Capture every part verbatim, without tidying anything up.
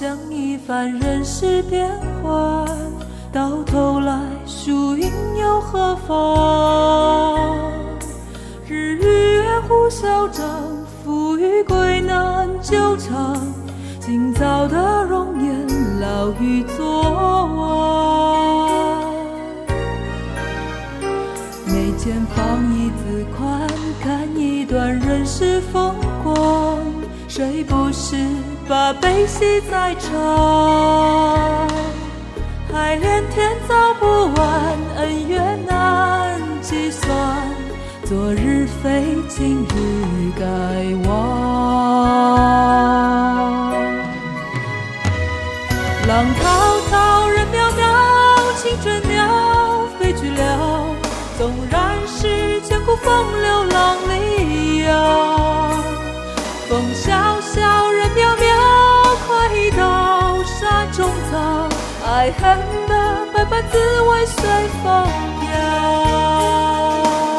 想一番人世变幻，到头来输赢又何妨？日与月互消长，富与贵难久长，今早的容颜老于昨晚。眉间放一字宽，看一段人世风光，谁不是把悲喜在尝？海连天早不完，恩怨难计算，昨日非今日该忘。浪滔滔人渺渺，青春鸟飞去了，纵然是千古风流浪里遥。风萧萧人渺渺，快到沙中藏，爱恨的百般滋味随风飘。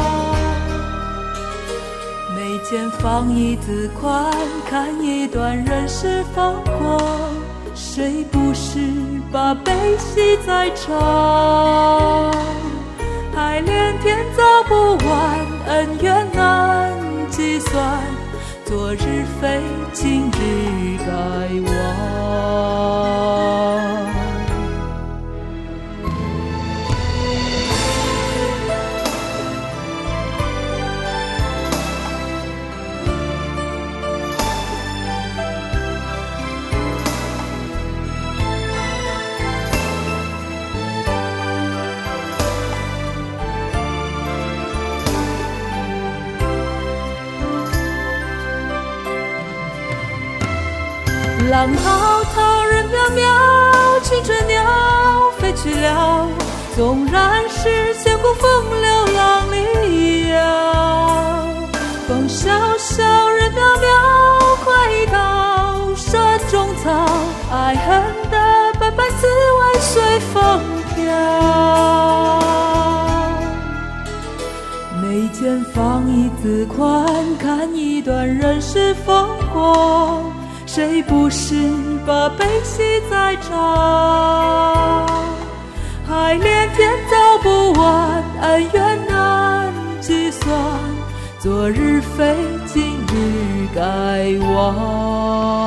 眉间放一字宽，看一段人世风光，谁不是把悲喜在尝？海连天早不完，恩怨难计算，昨日非今日该忘。浪滔滔人渺渺，青春鸟飞去了，纵然是千古风流浪里遥。风萧萧人渺渺，快到沙中藏，爱恨的百般滋味随风飘。眉间放一字宽，看一段人世风光，谁不是把悲喜在尝？海连天早不完，恩怨难计算，昨日非今日该忘。